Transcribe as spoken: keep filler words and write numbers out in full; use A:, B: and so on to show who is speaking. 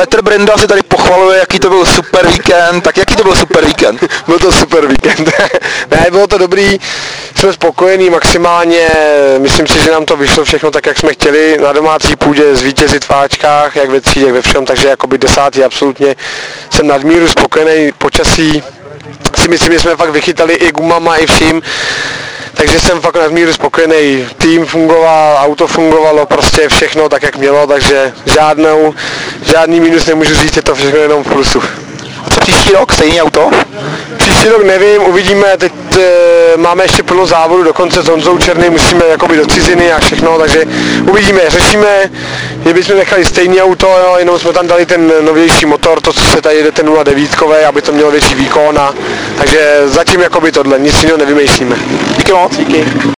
A: Petr Brenda si tady pochvaluje, jaký to byl super víkend, tak jaký to byl super víkend?
B: Byl to super víkend. Ne, bylo to dobrý, jsme spokojení maximálně, myslím si, že nám to vyšlo všechno tak, jak jsme chtěli, na domácí půdě zvítězit v áčkách, jak ve třídě, jak ve všem, takže jakoby desátý absolutně jsem nadmíru spokojený, počasí si myslím, že jsme fakt vychytali i gumama, i vším. Takže jsem fakt nadmíru spokojený, tým fungoval, auto fungovalo, prostě všechno tak, jak mělo, takže žádnou, žádný minus nemůžu říct, je to všechno jenom v plusu.
A: A co příští rok? Stejný auto?
B: Příští rok nevím, uvidíme, teď e, máme ještě plno závodu, dokonce s Honzou Černým musíme jakoby do ciziny a všechno, takže uvidíme, řešíme, že bychom nechali stejný auto, jo, jenom jsme tam dali ten novější motor, to, co se tady jde, ten nula devět, aby to mělo větší výkon, a, takže zatím jakoby tohle, nic jiného nevymýšlíme.
A: Díky moc. Díky.